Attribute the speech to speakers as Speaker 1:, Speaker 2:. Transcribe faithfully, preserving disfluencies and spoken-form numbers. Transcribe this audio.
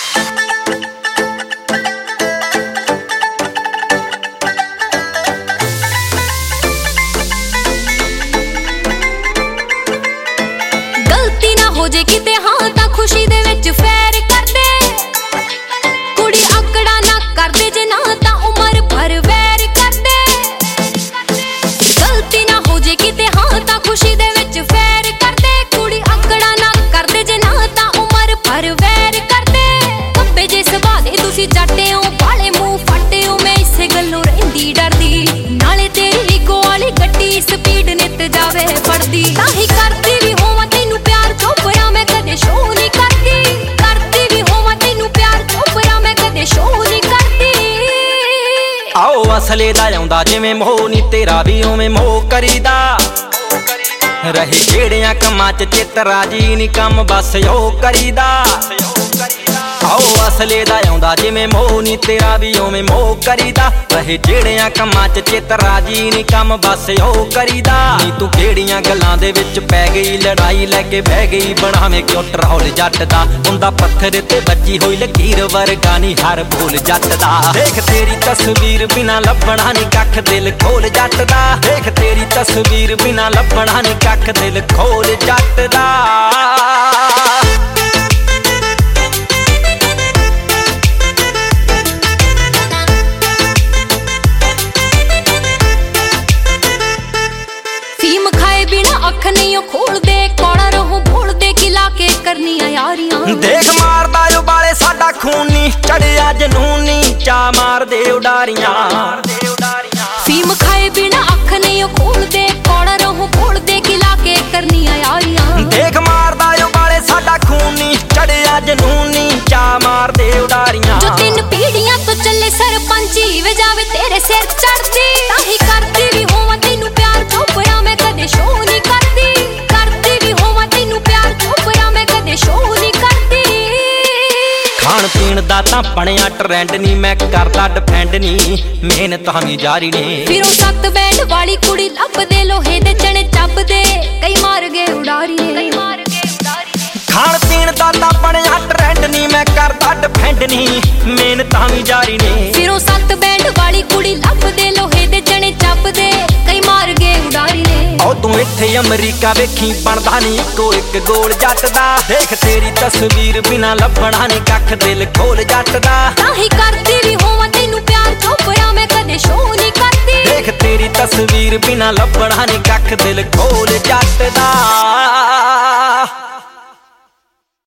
Speaker 1: गलती ना हो जे किते हाँ तां खुशी दे विच फैर कर दे कुड़ी आकड़ा ना कर दे जे ना तां उमर भर वैर कर दे गलती ना हो जे किते हाँ तां खुशी दे विच फैर कर दे कुड़ी आकड़ा ना कर दे जे ना तां उमर भर वैर कर दे कब्बे जे सुभा दे तुसी जट्टे हो वाले मूंह फट्टे हो मैं इसे गल्लों रहिंदी डरदी नाले तेरी इगो वाली गड्डी स्पीड नित जावे फड़दी ताही करदी भी होवां तैनू प्यार चोपरा मैं कदे शो नहीं करदी करदी भी होवां तैनू प्यार चोपरा मैं कदे शो नहीं करदी
Speaker 2: आओ असले दा आउंदा जिवें मोह नी तेरा भी उवें मोह करीदा रहे जेड़ियां कमां च चित राजी नी कम बस ओ करीदा आओ असले दा आउंदा जिवें मोह नी तेरा भी उवें मोह करीदा रहे जेड़ियां कमां च चित राजी नी कम बस ओ करीदा नी तू केड़ियां गल्लां दे विच पै गई लड़ाई लैके बह गई बनावे क्यों टरौल जट दा हुंदा पत्थर ते बज्जी होई लकीर वर्गा नी हर बोल जट दा देख तेरी तस्वीर बिना लभणा नी कख दिल खोल जट दा देख तेरी तस्वीर बिना लभणा नी कख दिल खोल जट दा
Speaker 1: अख नहीं खोल दे कौड़ा रहूं भूल दे खिला के करनियां यारियां
Speaker 2: देख मारदा ओ बाले साडा खूनी चढ़िया जनूनी चा मार दे उडारियां
Speaker 1: फीम खाए बिना अख नहीं खोल दे कौड़ा रहूं भूल दे खिला के करनियां यारियां
Speaker 2: देख मारदा ओ बाले साडा खूनी चढ़िया जनूनी चा मार दे उडारियां
Speaker 1: जो तीन पीढ़ियां तो चले सरपंची वे जावे तेरे सिर चढ़दी ताही करदी भी होवां तैनू प्यार चोपरा मैं कदे शो नहीं करदी करदी भी होवां तैनू प्यार चोपरा मैं कदे शो नहीं करदी
Speaker 2: खाण पीण दा तां पणिया ट्रेंड नी मैं करदा डिफेंड नी मेहनत हमी जारी ने
Speaker 1: फिर ओ सत्त बैंड वाली कुड़ी लभदे लोहे दे चने चबदे कई मार गए उडारी ने कई मार गए उडारी
Speaker 2: खाण पीण दा तां पणिया ट्रेंड नी मैं करदा डिफेंड नी मेहनत हमी जारी ने
Speaker 1: फिर ओ सत्त बैंड वाली कुड़ी लभदे लोहे दे चने चबदे कई मार गए उडारी ने
Speaker 2: ओ तू इत्थे अमरीका वेखी बनदा नी इक्को इक गोल जट दा देख तेरी तस्वीर बिना लभणा नी कख दिल खोल जट दा
Speaker 1: ताही करदी भी होवां तैनू प्यार चोपरा मैं कदे शो नहीं करदी
Speaker 2: देख तेरी तस्वीर बिना लभणा नी कख दिल खोल जट दा।